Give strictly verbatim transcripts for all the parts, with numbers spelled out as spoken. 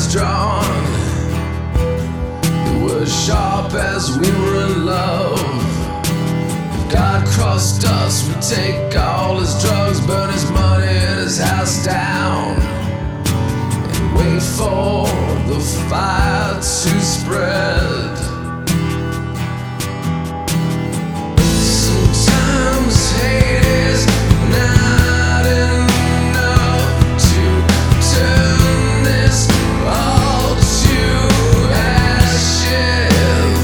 lines drawn. It was sharp as we were in love. If God crossed us, we'd take all his drugs, burn his money and his house down, and wait for the fire to spread. Sometimes hate is not enough to turn this all to ashes.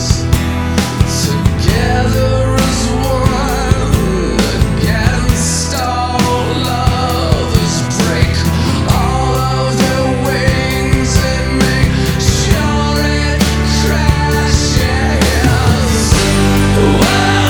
Together as one against all others, break all of their wings and make sure it crashes. Whoa.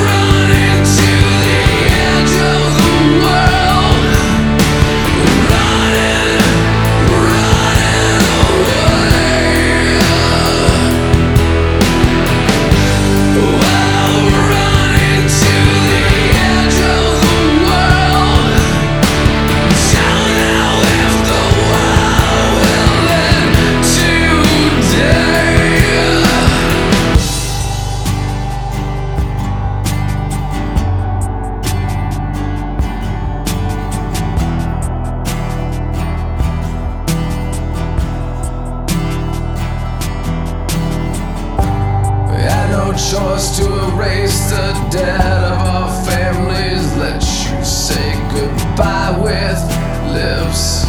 Choice to erase the debt of our families. Let you say goodbye with lips.